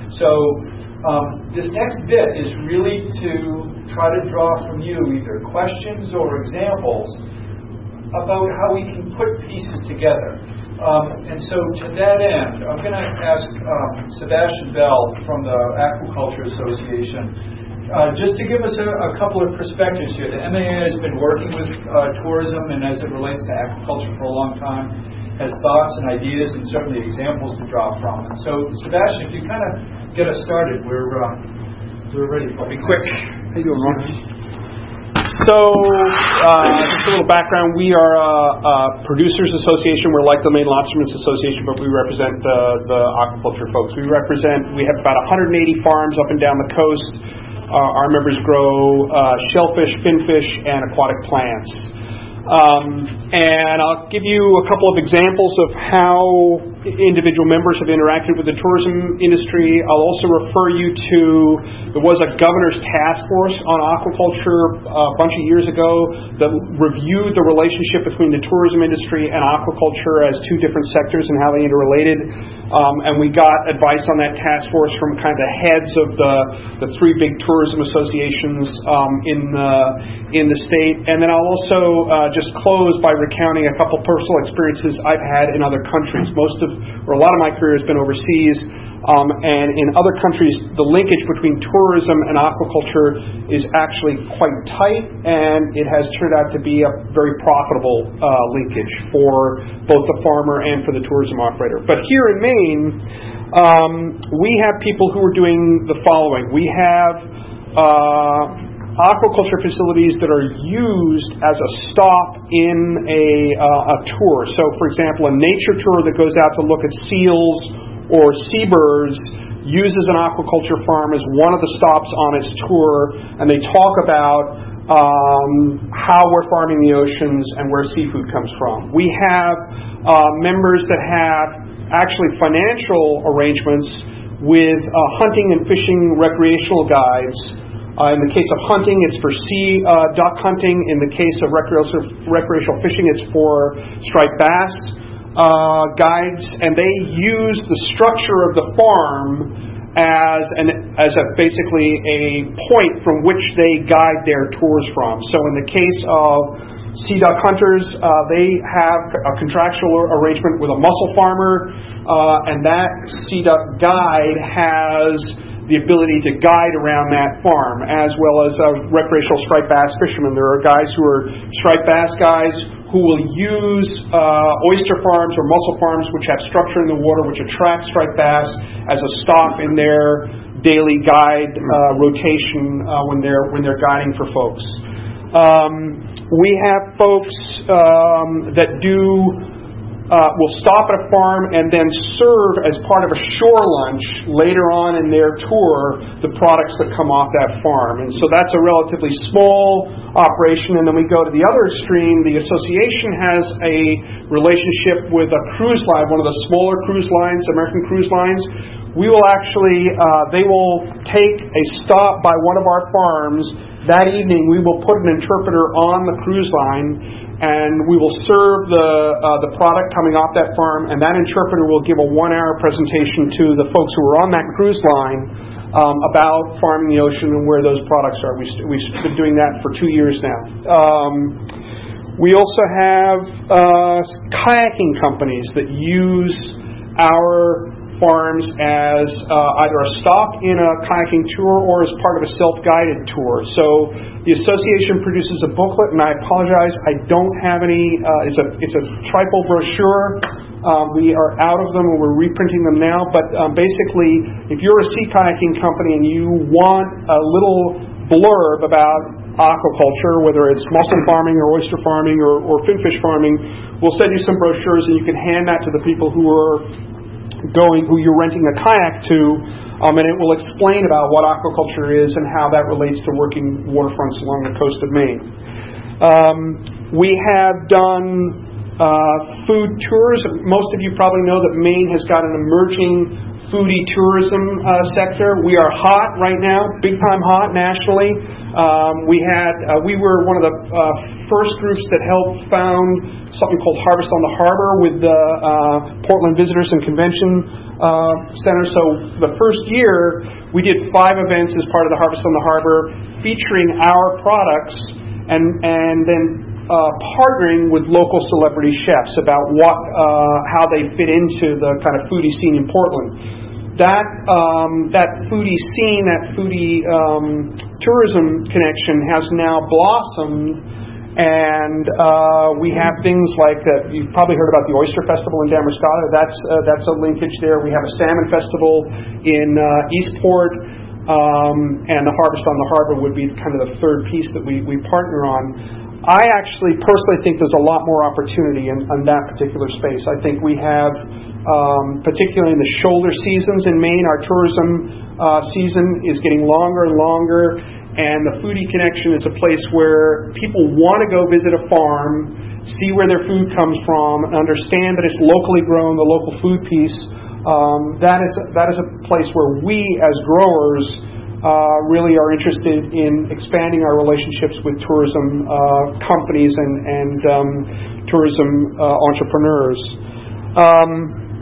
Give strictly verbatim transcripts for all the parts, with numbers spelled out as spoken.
So um, this next bit is really to try to draw from you either questions or examples about how we can put pieces together. Um, and so to that end, I'm going to ask um, Sebastian Bell from the Aquaculture Association uh, just to give us a, a couple of perspectives here. The M A A has been working with uh, tourism and as it relates to aquaculture for a long time, has thoughts and ideas and certainly examples to draw from. And so, Sebastian, if you kind of get us started, we're uh, we're ready for it. Be quick. How you doing, Ron? So, uh, just a little background. We are a, a producers association. We're like the Maine Lobstermen's Association, but we represent the, the aquaculture folks. We represent, we have about one hundred eighty farms up and down the coast. Uh, our members grow uh, shellfish, finfish, and aquatic plants. Um, and I'll give you a couple of examples of how individual members have interacted with the tourism industry. I'll also refer you to, there was a governor's task force on aquaculture a bunch of years ago that reviewed the relationship between the tourism industry and aquaculture as two different sectors and how they interrelated. Um, and we got advice on that task force from kind of the heads of the, the three big tourism associations um, in, the, in the state. And then I'll also uh, just close by recounting a couple personal experiences I've had in other countries. Most of, or a lot of my career has been overseas, um, and in other countries, the linkage between tourism and aquaculture is actually quite tight, and it has turned out to be a very profitable uh, linkage for both the farmer and for the tourism operator. But here in Maine, um, we have people who are doing the following. We have uh, aquaculture facilities that are used as a stop in a, uh, a tour. So, for example, a nature tour that goes out to look at seals or seabirds uses an aquaculture farm as one of the stops on its tour, and they talk about um, how we're farming the oceans and where seafood comes from. We have uh, members that have actually financial arrangements with uh, hunting and fishing recreational guides. Uh, in the case of hunting, it's for sea uh, duck hunting. In the case of recreational, recreational fishing, it's for striped bass uh, guides. And they use the structure of the farm as an as a basically a point from which they guide their tours from. So in the case of sea duck hunters, uh, they have a contractual arrangement with a mussel farmer, uh, and that sea duck guide has the ability to guide around that farm, as well as a recreational striped bass fisherman. There are guys who are striped bass guys who will use uh, oyster farms or mussel farms which have structure in the water which attract striped bass as a stop in their daily guide uh, rotation uh, when they're when they're guiding for folks. Um, we have folks um, that do Uh, will stop at a farm and then serve as part of a shore lunch later on in their tour the products that come off that farm. And so that's a relatively small operation. And then we go to the other extreme. The association has a relationship with a cruise line, one of the smaller cruise lines, American Cruise Lines. We will actually, uh, they will take a stop by one of our farms. That evening, we will put an interpreter on the cruise line, and we will serve the uh, the product coming off that farm, and that interpreter will give a one-hour presentation to the folks who are on that cruise line um, about farming the ocean and where those products are. We st- we've been doing that for two years now. Um, we also have uh, kayaking companies that use our farms as uh, either a stop in a kayaking tour or as part of a self-guided tour. So the association produces a booklet, and I apologize, I don't have any. Uh, it's a it's a triple brochure. Uh, we are out of them, and we're reprinting them now. But um, basically, if you're a sea kayaking company and you want a little blurb about aquaculture, whether it's mussel farming or oyster farming or, or finfish farming, we'll send you some brochures, and you can hand that to the people who are going, who you're renting a kayak to, um, and it will explain about what aquaculture is and how that relates to working waterfronts along the coast of Maine. Um, we have done Uh, food tourism. Most of you probably know that Maine has got an emerging foodie tourism uh, sector. We are hot right now, big time hot nationally. Um, we had uh, we were one of the uh, first groups that helped found something called Harvest on the Harbor with the uh, Portland Visitors and Convention uh, Center. So the first year we did five events as part of the Harvest on the Harbor, featuring our products and and then. Uh, partnering with local celebrity chefs about what, uh, how they fit into the kind of foodie scene in Portland. That um, that foodie scene, that foodie um, tourism connection has now blossomed, and uh, we have things like that. You've probably heard about the Oyster Festival in Damariscotta. That's uh, that's a linkage there. We have a salmon festival in uh, Eastport. Um, and the Harvest on the Harbor would be kind of the third piece that we, we partner on. I actually personally think there's a lot more opportunity in, in that particular space. I think we have, um, particularly in the shoulder seasons in Maine, our tourism uh, season is getting longer and longer, and the Foodie Connection is a place where people want to go visit a farm, see where their food comes from, and understand that it's locally grown, the local food piece. Um, that is that is a place where we as growers uh, really are interested in expanding our relationships with tourism uh, companies and, and um, tourism uh, entrepreneurs. Um,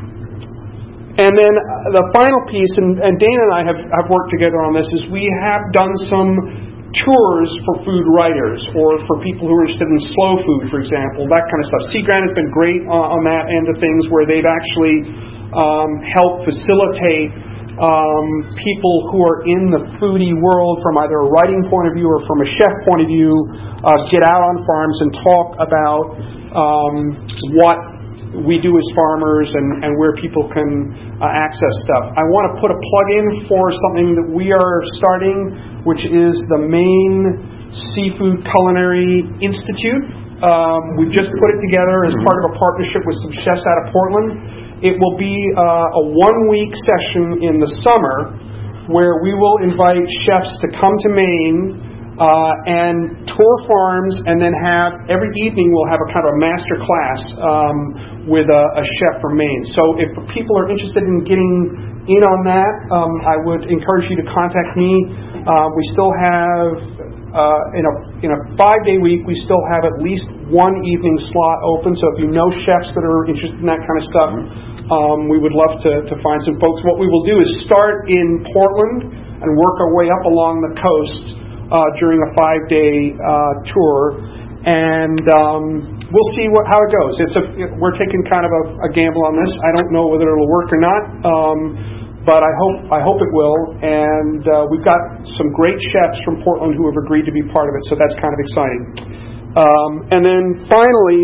and then the final piece, and, and Dana and I have, have worked together on this, is we have done some tours for food writers or for people who are interested in slow food, for example, that kind of stuff. Sea Grant has been great on, on that end of things, where they've actually um, helped facilitate um, people who are in the foodie world from either a writing point of view or from a chef point of view, uh, get out on farms and talk about um, what we do as farmers and, and where people can uh, access stuff. I want to put a plug in for something that we are starting, which is the Maine Seafood Culinary Institute. Um, we've just put it together as part of a partnership with some chefs out of Portland. It will be uh, a one-week session in the summer where we will invite chefs to come to Maine uh, and tour farms, and then have every evening we'll have a kind of a master class um, with a, a chef from Maine. So if people are interested in getting in on that, um, I would encourage you to contact me. Uh, we still have, uh, in a in a five-day week, we still have at least one evening slot open. So if you know chefs that are interested in that kind of stuff, um, we would love to, to find some folks. What we will do is start in Portland and work our way up along the coast uh, during a five-day uh, tour. And um, we'll see what, how it goes. It's a, we're taking kind of a, a gamble on this. I don't know whether it'll work or not, um, but I hope I hope it will. And uh, we've got some great chefs from Portland who have agreed to be part of it, so that's kind of exciting. Um, and then finally,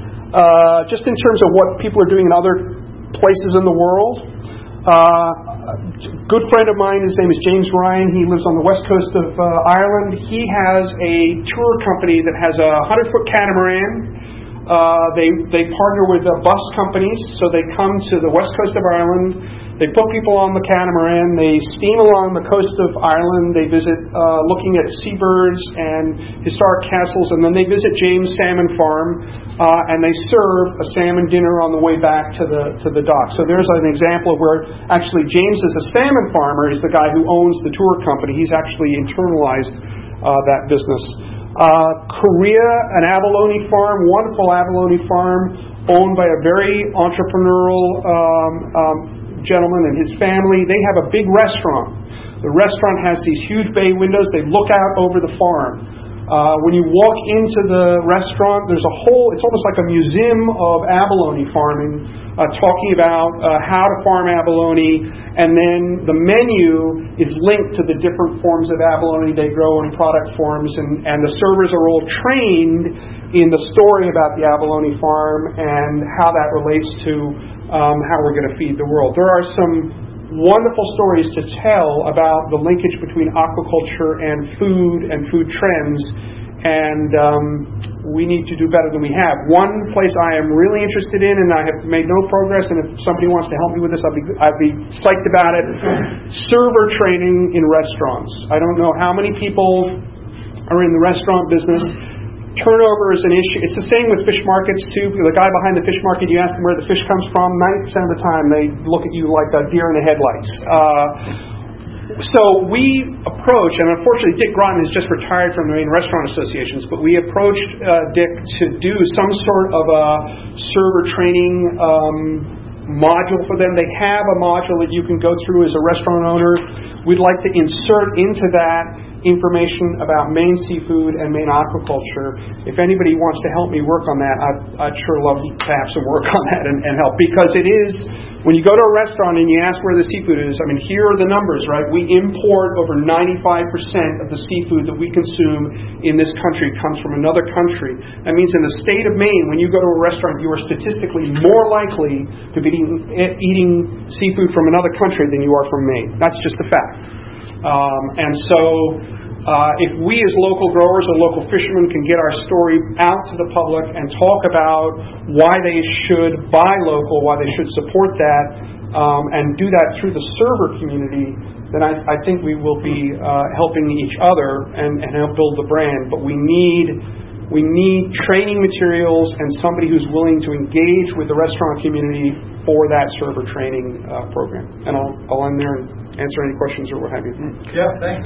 uh, just in terms of what people are doing in other places in the world, uh, a good friend of mine, his name is James Ryan. He lives on the west coast of uh, Ireland. He has a tour company that has a hundred-foot catamaran. Uh, they they partner with uh, bus companies, so they come to the west coast of Ireland. They put people on the catamaran. They steam along the coast of Ireland. They visit uh, looking at seabirds and historic castles, and then they visit James Salmon Farm, uh, and they serve a salmon dinner on the way back to the to the dock. So there's an example of where actually James is a salmon farmer. Is the guy who owns the tour company. He's actually internalized uh, that business. Uh, Korea, an abalone farm, wonderful abalone farm, owned by a very entrepreneurial um, um, gentleman and his family. They have a big restaurant. The restaurant has these huge bay windows. They look out over the farm. Uh, when you walk into the restaurant, there's a whole, it's almost like a museum of abalone farming, uh, talking about uh, how to farm abalone, and then the menu is linked to the different forms of abalone they grow in product forms, and, and the servers are all trained in the story about the abalone farm and how that relates to um, how we're going to feed the world. There are some wonderful stories to tell about the linkage between aquaculture and food and food trends, and um, we need to do better than we have. One place I am really interested in, and I have made no progress, and if somebody wants to help me with this, I'd be, I'd be psyched about it, server training in restaurants. I don't know how many people are in the restaurant business. turnover is an issue. It's the same with fish markets too. The guy behind the fish market, you ask him where the fish comes from, ninety percent of the time they look at you like a deer in the headlights. Uh, so we approach, and unfortunately Dick Groton has just retired from the Maine Restaurant Associations, but we approached uh, Dick to do some sort of a server training um, module for them. They have a module that you can go through as a restaurant owner. We'd like to insert into that information about Maine seafood and Maine aquaculture. If anybody wants to help me work on that, I'd, I'd sure love to have some work on that and, and help, because it is, when you go to a restaurant and you ask where the seafood is, I mean, here are the numbers, right? We import over ninety-five percent of the seafood that we consume in this country comes from another country. That means in the state of Maine, when you go to a restaurant, you are statistically more likely to be eating, eating seafood from another country than you are from Maine. That's just a fact. Um, and so uh, if we as local growers or local fishermen can get our story out to the public and talk about why they should buy local, why they should support that, um, and do that through the server community, then I, I think we will be uh, helping each other and, and help build the brand. But we need we need training materials and somebody who's willing to engage with the restaurant community for that server training uh, program. And I'll, I'll end there and answer any questions or what have you. Yeah, thanks.